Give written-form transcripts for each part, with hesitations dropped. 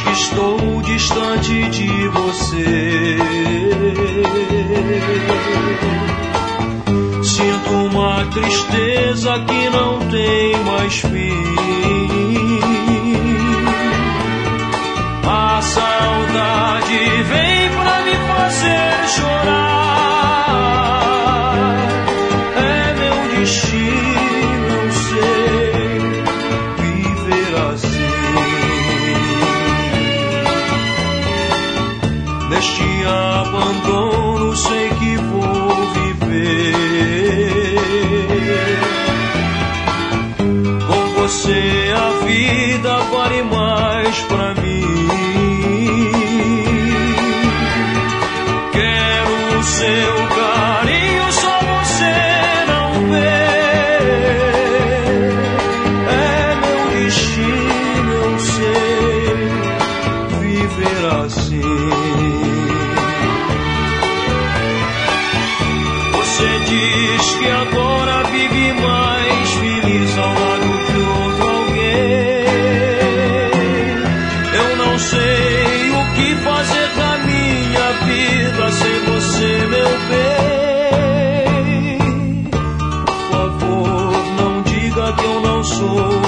que estou distante de você. Sinto uma tristeza que não tem mais fim. A saudade vem pra me fazer chorar. É meu destino, eu sei, viver assim. Neste abandono sei que vou viver. Com você a vida vale mais pra mim. Quero o seu carinho, só você não vê. É meu destino, eu sei, viver assim. Você diz que agora vive mais feliz ao lado de outro alguém. Eu não sei o que fazer da minha vida sem você, meu bem. Por favor, não diga que eu não sou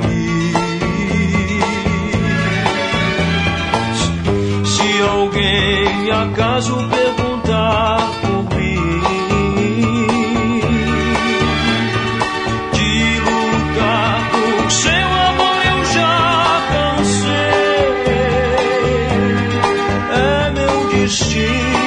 feliz. Se alguém acaso perguntar por mim, de lutar por seu amor eu já cansei. É meu destino,